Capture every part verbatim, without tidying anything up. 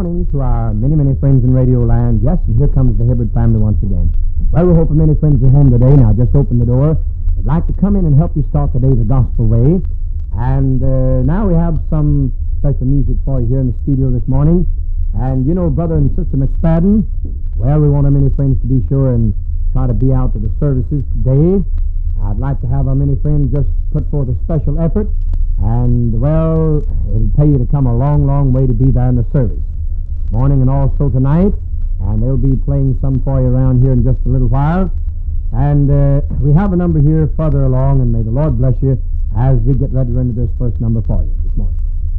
morning to our many, many friends in Radio Land. Yes, and here comes the Hibbard family once again. Well, we hope that many friends are home today. Now, just open the door. I'd like to come in and help you start the day the gospel way. And uh, now we have some special music for you here in the studio this morning. And you know, Brother and Sister McSpadden, well, we want our many friends to be sure and try to be out to the services today. I'd like to have our many friends just put forth a special effort. And, well, it'll pay you to come a long, long way to be there in the service. This morning and also tonight. And they'll be playing some for you around here in just a little while. And uh, we have a number here further along, and may the Lord bless you as we get ready to render this first number for you this morning.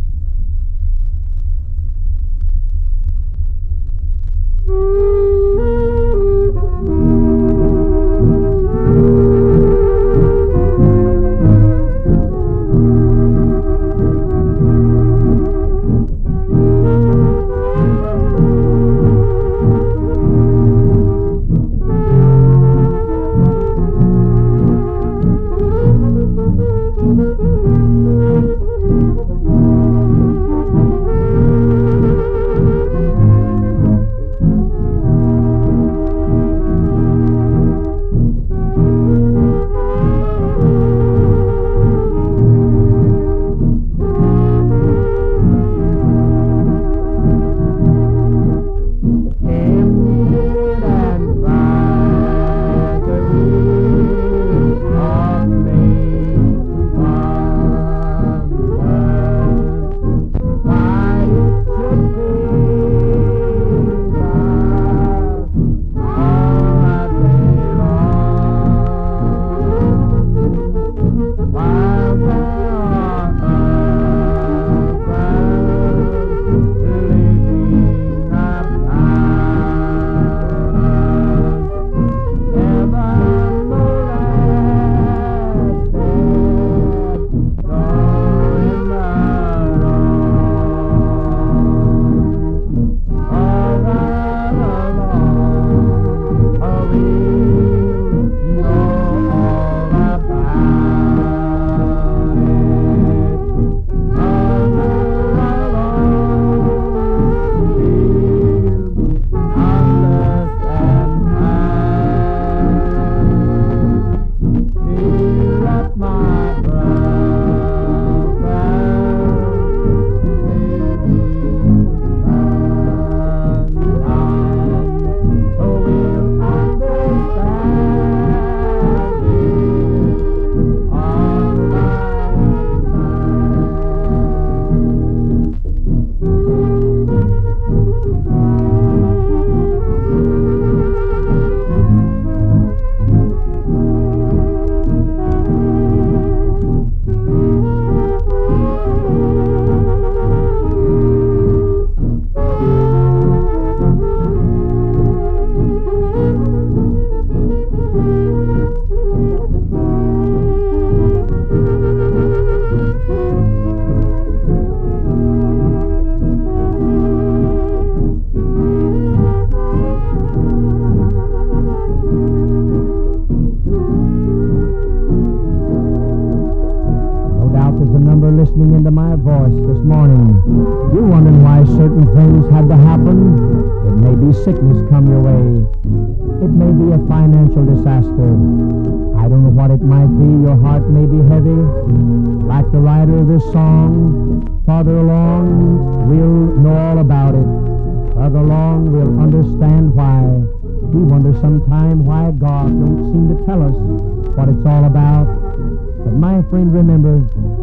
Sickness come your way. It may be a financial disaster. I don't know what it might be. Your heart may be heavy. Like the writer of this song, farther along, we'll know all about it. Farther along, we'll understand why. We wonder sometime why God don't seem to tell us what it's all about. But my friend, remember,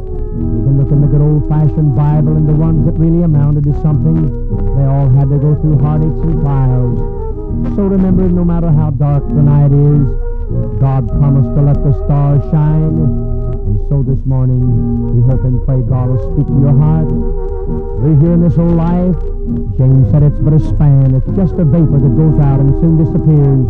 we can look in the good old-fashioned Bible, and the ones that really amounted to something, they all had to go through heartaches and trials. So remember, no matter how dark the night is, God promised to let the stars shine. And so this morning, we hope and pray God will speak to your heart. We're here in this old life. James said it's but a span. It's just a vapor that goes out and soon disappears.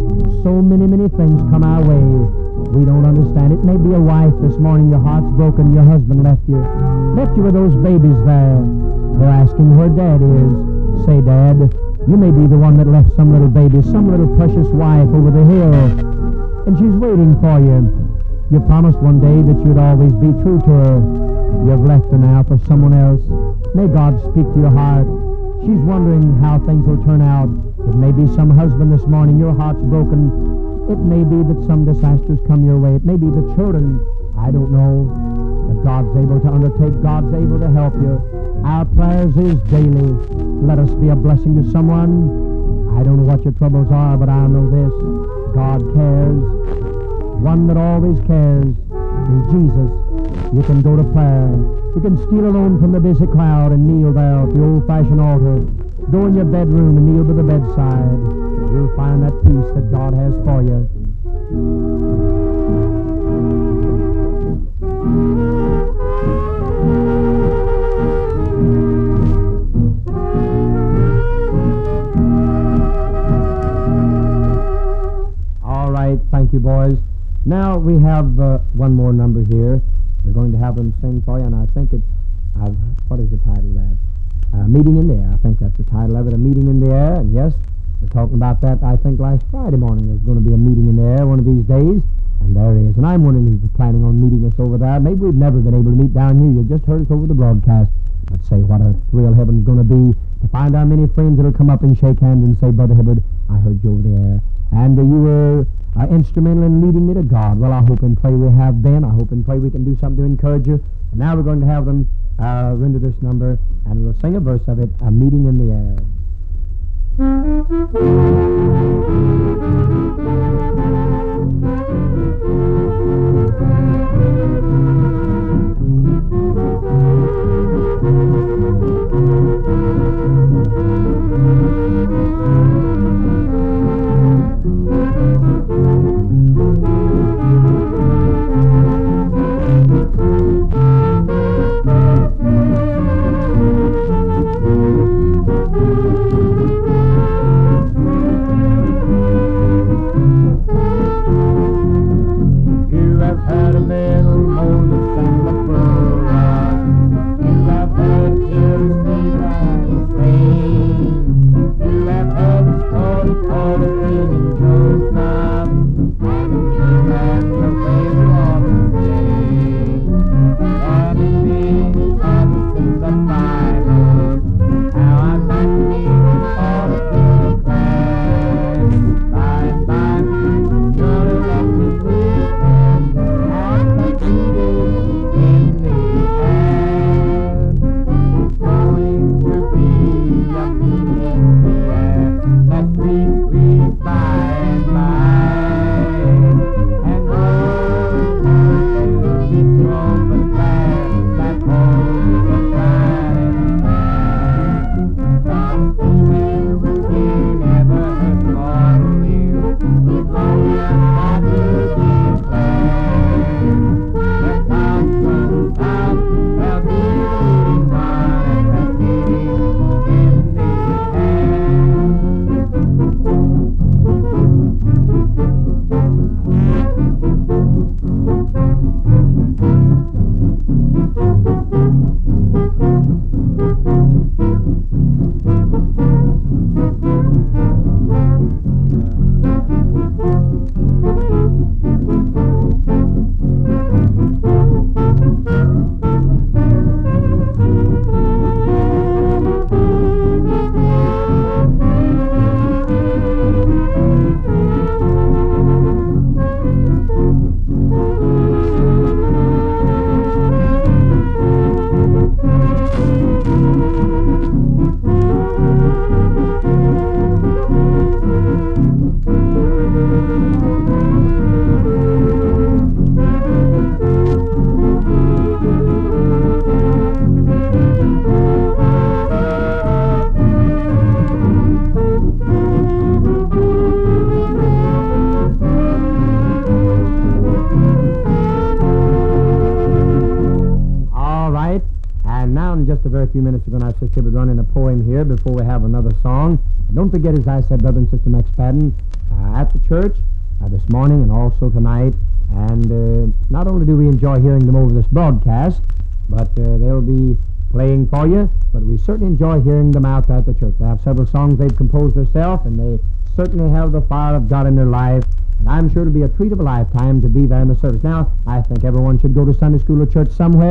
So many, many things come our way. We don't understand. It may be a wife this morning, your heart's broken, your husband left you. Left you with those babies there. They're asking where Dad is. Say, Dad, you may be the one that left some little baby, some little precious wife over the hill. And she's waiting for you. You promised one day that you'd always be true to her. You've left her now for someone else. May God speak to your heart. She's wondering how things will turn out. It may be some husband this morning, your heart's broken. It may be that some disasters come your way. It may be the children. I don't know. But God's able to undertake. God's able to help you. Our prayers is daily. Let us be a blessing to someone. I don't know what your troubles are, but I know this. God cares. One that always cares is Jesus. You can go to prayer. You can steal alone from the busy crowd and kneel there at the old-fashioned altar. Go in your bedroom and kneel by the bedside. You'll find that peace that God has for you. All right, thank you, boys. Now we have uh, one more number here. We're going to have them sing for you, and I think it's, uh, what is the title of that? Uh, Meeting in the Air. I think that's the title of it, A Meeting in the Air. And yes, we're talking about that, I think, last Friday morning. There's going to be a meeting in the air one of these days, and there is. And I'm wondering if you're planning on meeting us over there. Maybe we've never been able to meet down here. You just heard us over the broadcast. But say, what a thrill heaven's going to be to find our many friends that'll come up and shake hands and say, Brother Hibbard, I heard you over there. And uh, you were uh, instrumental in leading me to God. Well, I hope and pray we have been. I hope and pray we can do something to encourage you. And now we're going to have them uh, render this number, and we'll sing a verse of it, A Meeting in the Air. Few minutes ago, our sister would run in a poem here before we have another song. And don't forget, as I said, Brother and Sister Max Padden, uh, at the church uh, this morning and also tonight. And uh, not only do we enjoy hearing them over this broadcast, but uh, they'll be playing for you, but we certainly enjoy hearing them out at the church. They have several songs they've composed themselves, and they certainly have the fire of God in their life. And I'm sure it'll be a treat of a lifetime to be there in the service. Now, I think everyone should go to Sunday school or church somewhere.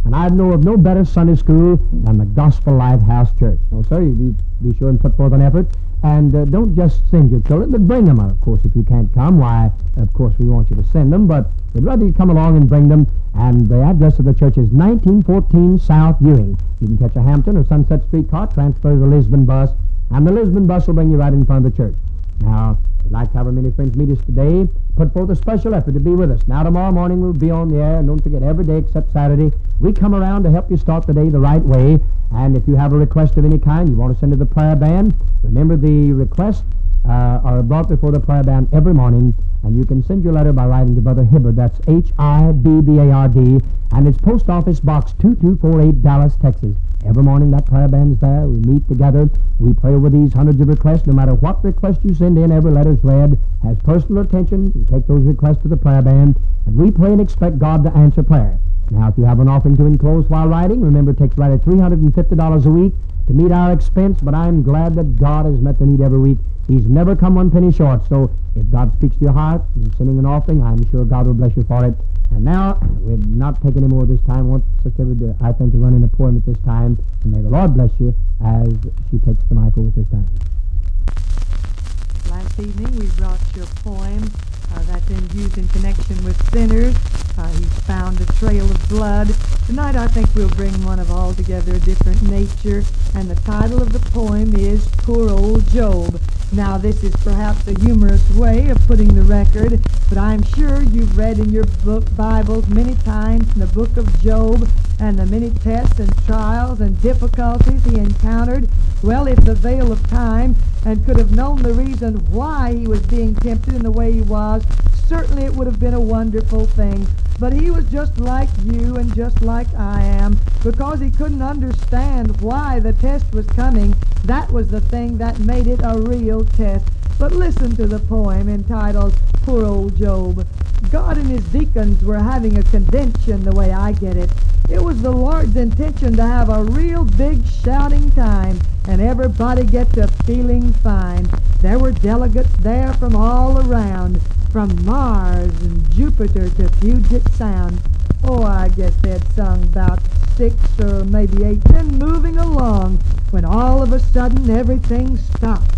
And I know of no better Sunday school than the Gospel Lighthouse Church. No, sir, you be sure and put forth an effort. And uh, don't just send your children, but bring them. Of course, if you can't come, why, of course, we want you to send them. But we'd rather you come along and bring them. And the address of the church is nineteen fourteen South Ewing. You can catch a Hampton or Sunset Street car, transfer to the Lisbon bus, and the Lisbon bus will bring you right in front of the church. Now, we'd like to have our many friends meet us today. Put forth a special effort to be with us. Now, tomorrow morning we'll be on the air, and don't forget, every day except Saturday, we come around to help you start the day the right way. And if you have a request of any kind you want to send to the prayer band, remember the requests uh, are brought before the prayer band every morning, and you can send your letter by writing to Brother Hibbard. That's H I B B A R D, and it's Post Office Box two two four eight, Dallas, Texas. Every morning that prayer band's there. We meet together. We pray over these hundreds of requests. No matter what request you send in, every letter's read, has personal attention. We take those requests to the prayer band, and we pray and expect God to answer prayer. Now, if you have an offering to enclose while writing, remember it takes right at three hundred fifty dollars a week to meet our expense, but I'm glad that God has met the need every week. He's never come one penny short. So if God speaks to your heart and sending an offering, I'm sure God will bless you for it. And now, we're not taking any more this time. I want Sister Hibbard, to, I think, to run in a poem at this time. And may the Lord bless you as she takes the mic over at this time. Last evening we brought you a poem uh, that's been used in connection with sinners. Uh, he's found a trail of blood. Tonight I think we'll bring one of altogether different nature, and the title of the poem is Poor Old Job. Now, this is perhaps a humorous way of putting the record, but I'm sure you've read in your book Bibles many times in the book of Job and the many tests and trials and difficulties he encountered. Well, if the veil of time and could have known the reason why he was being tempted in the way he was, certainly it would have been a wonderful thing. But he was just like you and just like I am, because he couldn't understand why the test was coming. That was the thing that made it a real test. But listen to the poem entitled Poor Old Job. God and his deacons were having a convention, the way I get it. It was the Lord's intention to have a real big shouting time and everybody get to feeling fine. There were delegates there from all around, from Mars and Jupiter to Puget Sound. Oh, I guess they'd sung about six or maybe eight, then moving along, when all of a sudden everything stopped.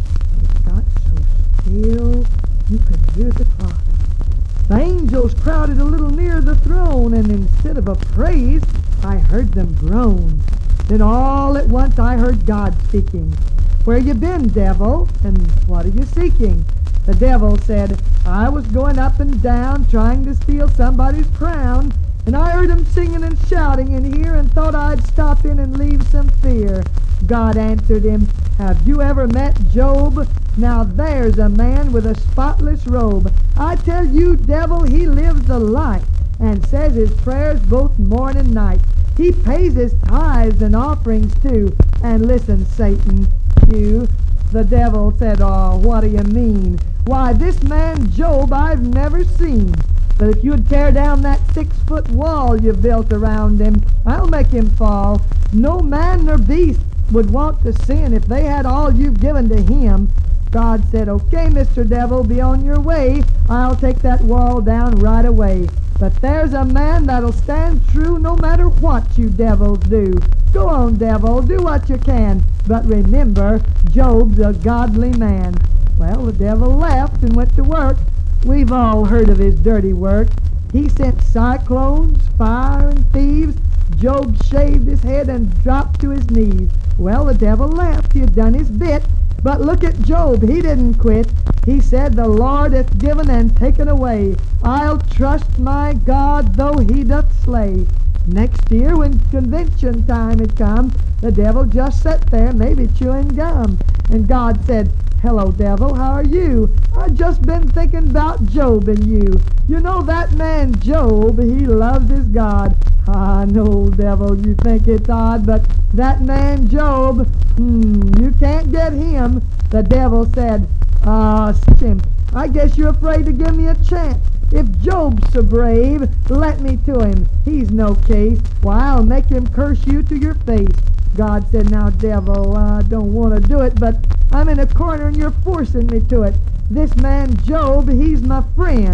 It got so still you could hear the clock. The angels crowded a little near the throne, and instead of a praise, I heard them groan. Then all at once I heard God speaking. Where you been, devil, and what are you seeking? The devil said, I was going up and down trying to steal somebody's crown, and I heard him singing and shouting in here and thought I'd stop in and leave some fear. God answered him, have you ever met Job? Now there's a man with a spotless robe. I tell you, devil, he lives the life and says his prayers both morn and night. He pays his tithes and offerings too. And listen, Satan, you. The devil said, oh, what do you mean? Why, this man Job I've never seen. But if you'd tear down that six-foot wall you built around him, I'll make him fall. No man nor beast would want to sin if they had all you've given to him. God said, okay, Mister Devil, be on your way. I'll take that wall down right away. But there's a man that'll stand true no matter what you devils do. Go on, devil, do what you can. But remember, Job's a godly man. Well, the devil left and went to work. We've all heard of his dirty work. He sent cyclones, fire, and thieves. Job shaved his head and dropped to his knees. Well, the devil left. He had done his bit. But look at Job. He didn't quit. He said, the Lord hath given and taken away. I'll trust my God, though he doth slay. Next year, when convention time had come, the devil just sat there, maybe chewing gum. And God said, hello, devil, how are you? I've just been thinking about Job and you. You know that man Job, he loves his God. I know, devil, you think it's odd, but that man Job, hmm, you can't get him. The devil said, ah, uh, him. I guess you're afraid to give me a chance. If Job's so brave, let me to him. He's no case. Why, I'll make him curse you to your face. God said, now, devil, I don't want to do it, but I'm in a corner and you're forcing me to it. This man Job, he's my friend.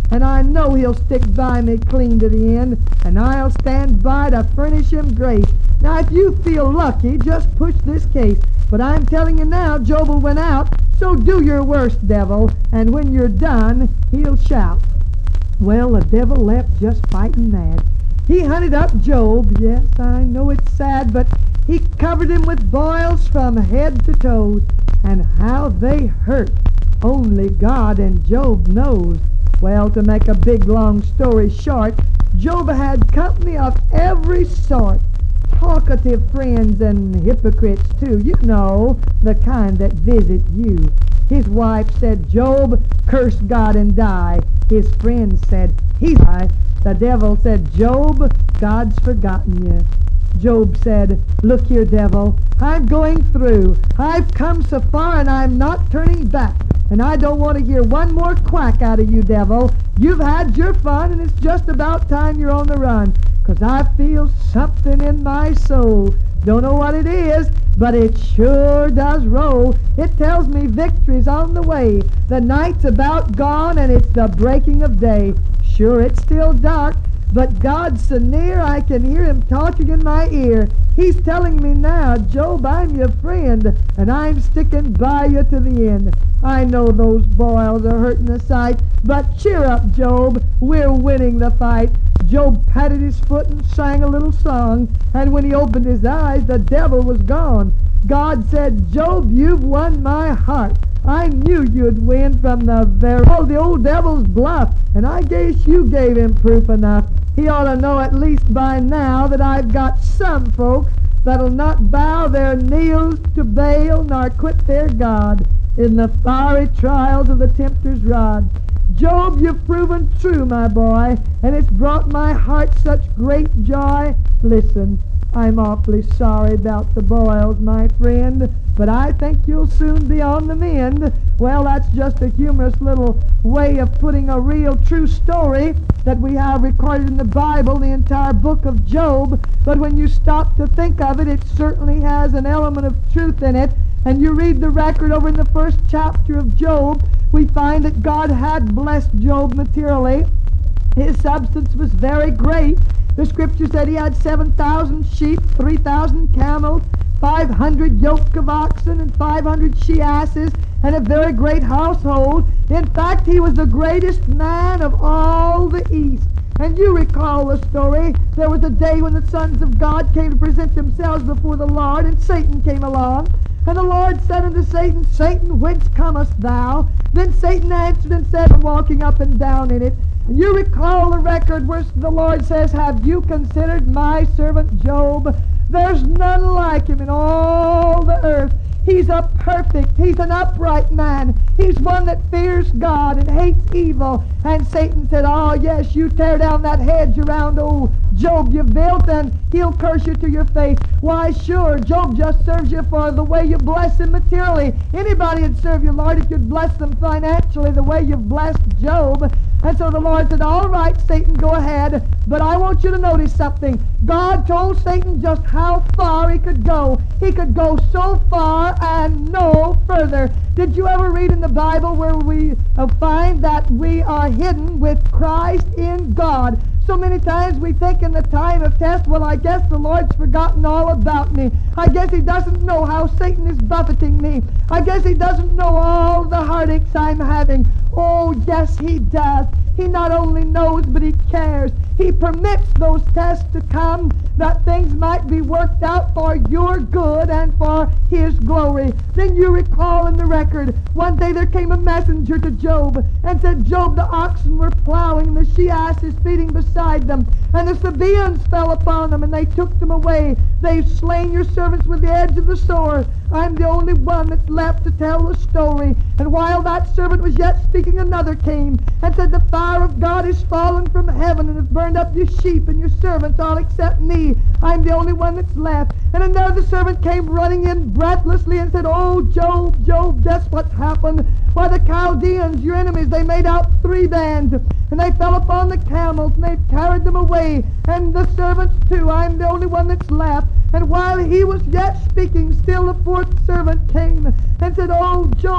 and I know he'll stick by me clean to the end, and I'll stand by to furnish him grace. Now, if you feel lucky, just push this case. But I'm telling you now, Job will win out, so do your worst, devil, and when you're done, he'll shout. Well, the devil left just fighting mad. He hunted up Job. Yes, I know it's sad, but he covered him with boils from head to toes, and how they hurt, only God and Job knows. Well, to make a big long story short, Job had company of every sort. Talkative friends and hypocrites too, you know, the kind that visit you. His wife said, Job, curse God and die. His friends said, he's high. The devil said, Job, God's forgotten you. Job said, look here, devil, I'm going through. I've come so far and I'm not turning back. And I don't want to hear one more quack out of you, devil. You've had your fun and it's just about time you're on the run. 'Cause I feel something in my soul. Don't know what it is, but it sure does roll. It tells me victory's on the way. The night's about gone and it's the breaking of day. Sure, it's still dark, but God's so near I can hear him talking in my ear. He's telling me now, Job, I'm your friend, and I'm sticking by you to the end. I know those boils are hurting a sight, but cheer up, Job. We're winning the fight. Job patted his foot and sang a little song, and when he opened his eyes, the devil was gone. God said, Job, you've won my heart. I knew you'd win from the very... Oh, the old devil's bluff, and I guess you gave him proof enough. He ought to know at least by now that I've got some folks that'll not bow their knees to Baal nor quit their God in the fiery trials of the tempter's rod. Job, you've proven true, my boy, and it's brought my heart such great joy. Listen, I'm awfully sorry about the boils, my friend, but I think you'll soon be on the mend. Well, that's just a humorous little way of putting a real true story that we have recorded in the Bible, the entire book of Job, but when you stop to think of it, it certainly has an element of truth in it. And you read the record over in the first chapter of Job, we find that God had blessed Job materially. His substance was very great. The scripture said he had seven thousand sheep, three thousand camels, five hundred yoke of oxen, and five hundred she-asses, and a very great household. In fact, he was the greatest man of all the East. And you recall the story. There was a day when the sons of God came to present themselves before the Lord, and Satan came along. And the Lord said unto Satan, Satan, whence comest thou? Then Satan answered and said, I'm walking up and down in it. And you recall the record where the Lord says, have you considered my servant Job? There's none like him in all the earth. He's a perfect, he's an upright man. He's one that fears God and hates evil. And Satan said, oh yes, you tear down that hedge around old Job you've built, and he'll curse you to your face. Why sure, Job just serves you for the way you bless him materially. Anybody would serve you, Lord, if you'd bless them financially the way you've blessed Job. And so the Lord said, all right, Satan, go ahead, but I want you to notice something. God told Satan just how far he could go. He could go so far and no further. Did you ever read in the Bible where we uh, find that we are hidden with Christ in God? So many times we think in the time of test, well, I guess the Lord's forgotten all about me. I guess he doesn't know how Satan is buffeting me. I guess he doesn't know all the heartaches I'm having. Oh, yes, he does. He not only knows, but he cares. He permits those tests to come that things might be worked out for your good and for his glory. Then you recall in the record, one day there came a messenger to Job and said, Job, the oxen were plowing and the she-asses feeding beside them, and the Sabaeans fell upon them and they took them away. They've slain your servants with the edge of the sword. I'm the only one that's left to tell the story. And while that servant was yet speaking, another came and said, the fire of God is fallen from heaven and has burned up your sheep and your servants all except me. I'm the only one that's left. And another servant came running in breathlessly and said, oh, Job, Job, guess what's happened? Why, the Chaldeans, your enemies, they made out three bands, and they fell upon the camels, and they carried them away, and the servants too. I'm the only one that's left. And while he was yet speaking, still the fourth servant came and said, oh, Job, it's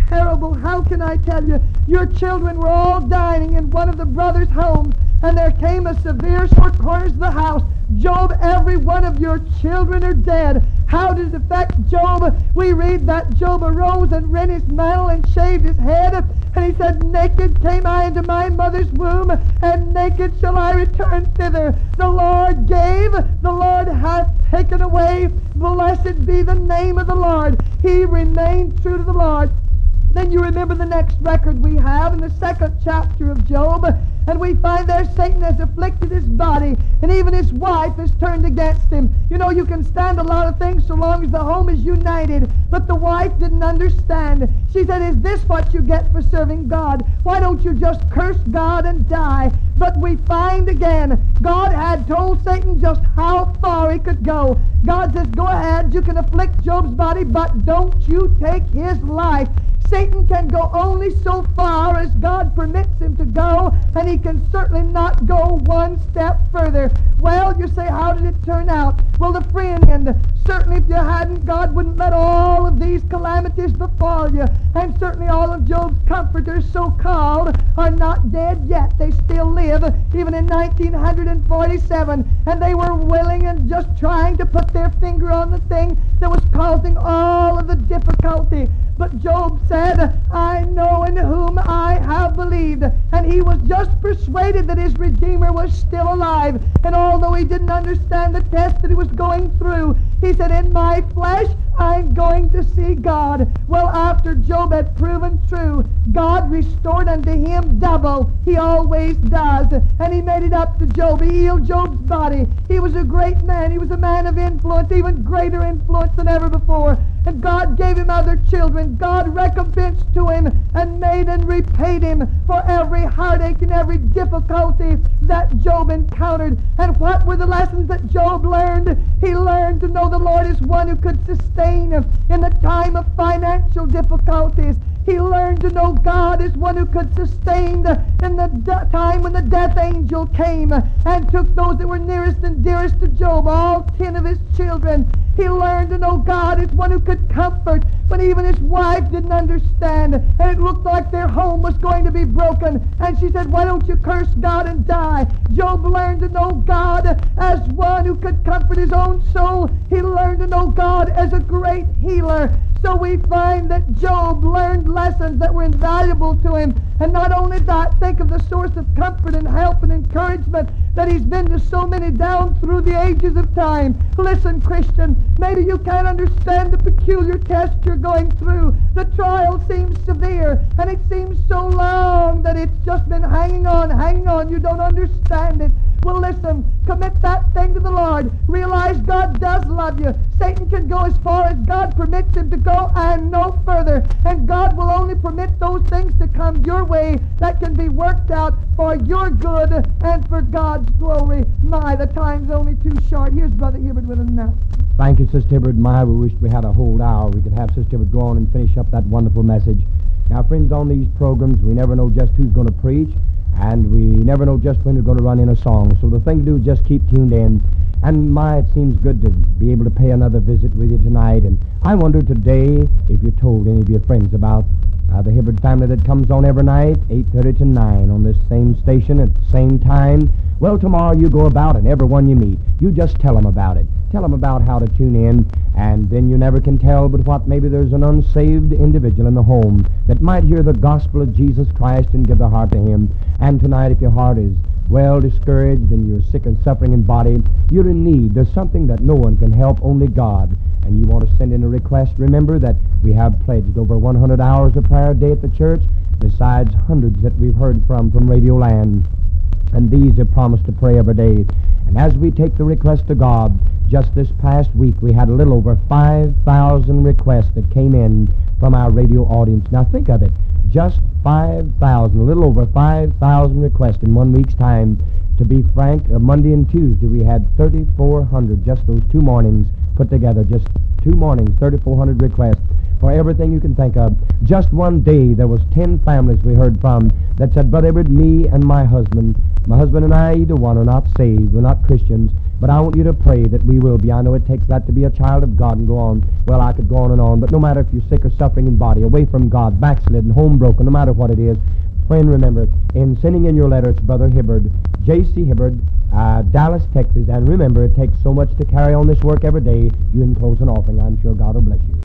terrible. How can I tell you? Your children were all dining in one of the brothers' homes, and there came a severe short corners of the house. Job, every one of your children are dead. How did it affect Job? We read that Job arose and rent his mantle and shaved his head, and he said, naked came I into my mother's womb, and naked shall I return thither. The Lord gave, the Lord hath taken away. Blessed be the name of the Lord. He remained true to the Lord. Then you remember the next record we have in the second chapter of Job, and we find there Satan has afflicted his body, and even his wife has turned against him. You know, you can stand a lot of things so long as the home is united, but the wife didn't understand. She said, is this what you get for serving God? Why don't you just curse God and die? But we find again, God had told Satan just how far he could go. God says, go ahead, you can afflict Job's body, but don't you take his life. Satan can go only so far as God permits him to go, and he can certainly not go one step further. Well, you say, how did it turn out? Well, the friend, and certainly if you hadn't, God wouldn't let all of these calamities befall you. And certainly all of Job's comforters, so-called, are not dead yet. They still live, even in nineteen forty-seven. And they were willing and just trying to put their finger on the thing that was causing all of the difficulty. But Job said, I know in whom I have believed. And he was just persuaded that his Redeemer was still alive. And although he didn't understand the test that he was going through, he said, in my flesh, I'm going to see God. Well, after Job had proven true, God restored unto him double. He always does. And he made it up to Job. He healed Job's body. He was a great man. He was a man of influence, even greater influence than ever before. And God gave him other children. God recompensed to him and made and repaid him for every heartache and every difficulty that Job encountered. And what were the lessons that Job learned? He learned to know the Lord is one who could sustain him in the time of financial difficulties. He learned to know God is one who could sustain the, in the de- time when the death angel came and took those that were nearest and dearest to Job, all ten of his children. He learned to know God is one who could comfort when even his wife didn't understand, and it looked like their home was going to be broken. And she said, why don't you curse God and die? Job learned to know God as one who could comfort his own soul. He learned to know God as a great healer. So we find that Job learned lessons that were invaluable to him. And not only that, think of the source of comfort and help and encouragement that he's been to so many down through the ages of time. Listen, Christian, maybe you can't understand the peculiar test you're going through. The trial seems severe, and it seems so long that it's just been hanging on, hanging on. You don't understand it. Well, listen, commit that thing to the Lord. Realize God does love you. Satan can go as far as God permits him to go and no further. And God will only permit those things to come your way that can be worked out for your good and for God's glory. My, the time's only too short. Here's Brother Hibbert with an announcement. Thank you, Sister Hibbert. My, we wish we had a whole hour. We could have Sister Hibbert go on and finish up that wonderful message. Now, friends, on these programs, we never know just who's going to preach, and we never know just when we're going to run in a song. So the thing to do is just keep tuned in. And my, it seems good to be able to pay another visit with you tonight. And I wonder today if you told any of your friends about uh, the Hibbert family that comes on every night, eight thirty to nine, on this same station at the same time. Well, tomorrow you go about, and everyone you meet, you just tell them about it. Tell them about how to tune in, and then you never can tell but what maybe there's an unsaved individual in the home that might hear the gospel of Jesus Christ and give their heart to him. And tonight, if your heart is well discouraged and you're sick and suffering in body, you're in need. There's something that no one can help, only God. And you want to send in a request, remember that we have pledged over one hundred hours of prayer a day at the church, besides hundreds that we've heard from from Radio Land. And these are promised to pray every day. And as we take the request to God, just this past week we had a little over five thousand requests that came in from our radio audience. Now think of it, just five thousand, a little over five thousand requests in one week's time. To be frank, uh, Monday and Tuesday we had thirty-four hundred, just those two mornings put together, just two mornings, thirty-four hundred requests for everything you can think of. Just one day there was ten families we heard from that said, Brother Edward, me and my husband, my husband and I, either one, are not saved, we're not Christians. But I want you to pray that we will be. I know it takes that to be a child of God and go on. Well, I could go on and on, but no matter if you're sick or suffering in body, away from God, backslidden, home broken, no matter what it is, friend, remember, in sending in your letter, it's Brother Hibbard, J C Hibbard, uh, Dallas, Texas, and remember, it takes so much to carry on this work every day. You enclose an offering. I'm sure God will bless you.